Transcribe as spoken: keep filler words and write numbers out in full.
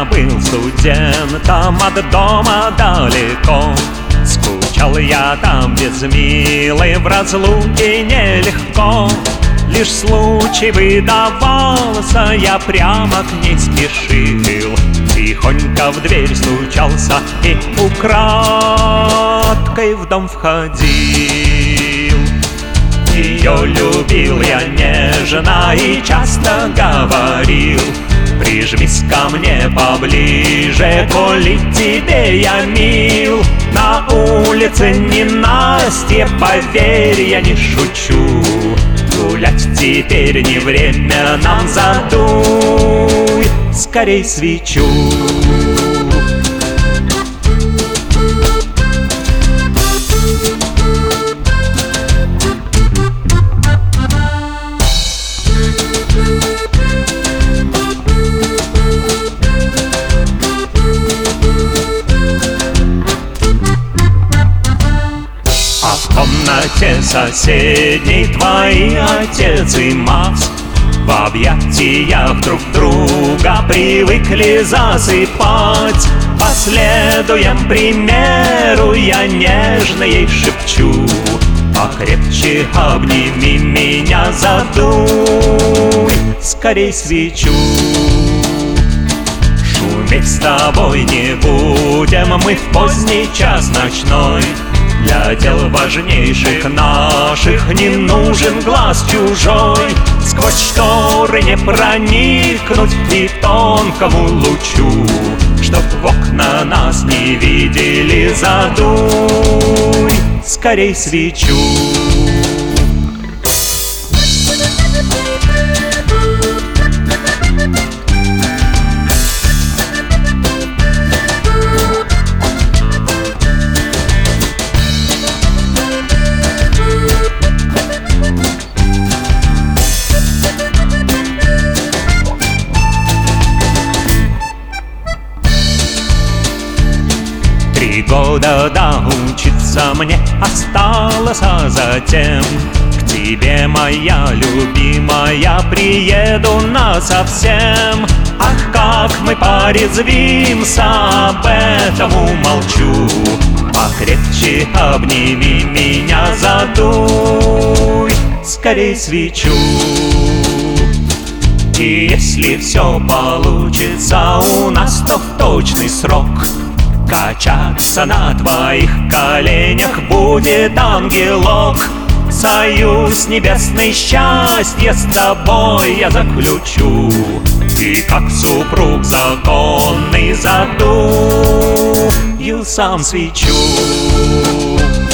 был студентом от дома далеко. Скучал я там без милой, в разлуке нелегко. Лишь случай выдавался, я прямо к ней спешил. Тихонько в дверь стучался и украдкой в дом входил. Ее любил я нежно и часто говорил: прижмись ко мне поближе, коли тебе я мил. На улице ненастье, поверь, я не шучу. Гулять теперь не время нам, задуй скорей свечу. А в комнате соседней твои отец и мать в объятиях друг друга привыкли засыпать. Последуем примеру, я нежно ей шепчу: покрепче обними меня, задуй скорей свечу. Шуметь с тобой не будем мы в поздний час ночной. Для дел важнейших наших не нужен глаз чужой. Сквозь шторы не проникнуть и тонкому лучу, чтоб в окна нас не видели, задуй скорей свечу. Три года доучиться мне осталось, а затем к тебе, моя любимая, приеду насовсем. Ах, как мы порезвимся, об этом умолчу. Покрепче обними меня, задуй скорей свечу. И если все получится у нас, то в точный срок качаться на твоих коленях будет ангелок. Союз небесный, счастье с тобой я заключу. И как супруг законный задую сам свечу.